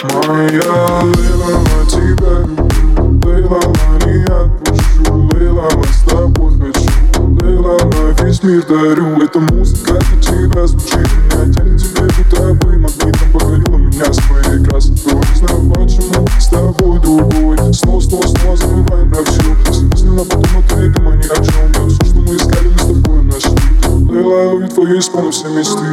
Моя Лейла, на тебя люблю, Лейла, на не отпущу, Лейла, на с тобой хочу, Лейла, на весь мир дарю. Эта музыка для тебя звучит, меня тянет тебе, будто бы магнитом покорила меня своей красотой. Не знаю почему, с тобой другой, снова забываем про все. Смысленно подумать, ты думай ни о чем, да все, что мы искали, мы с тобой нашли. Лейла, увидь твою исполню все мечты.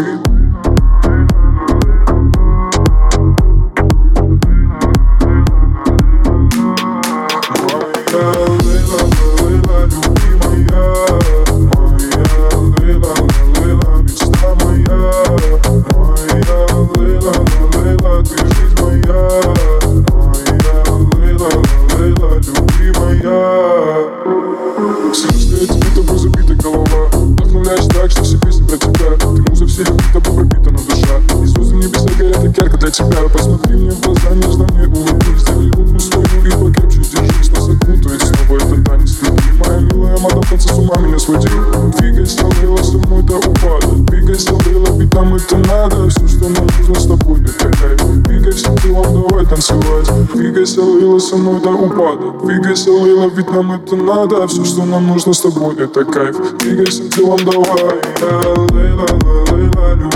Слышно, я тебе тобой забита голова. Вдохновляешь так, что все песни про тебя. Ты муза всех, тобой пропитана душа. И звезды в небеса горят, так ярко для тебя. Посмотри мне в глаза, нежно мне улыбнись. Сделай руку свою и покрепче держись. Нас окутает снова этот танец любви. Моя милая мадам, танцы с ума меня сводил. Двигайся, Лейла, со мной до упада. Двигайся, Лейла, ведь нам это надо. Все, что нам нужно с тобой, это кайф. Двигайся, телом, давай танцевать. Двигайся, Лейла, со мной до упада. Двигайся, Лейла, ведь нам это надо. Все, что нам нужно с тобой, это кайф. Двигайся, телом, давай. Лейла, Лейла,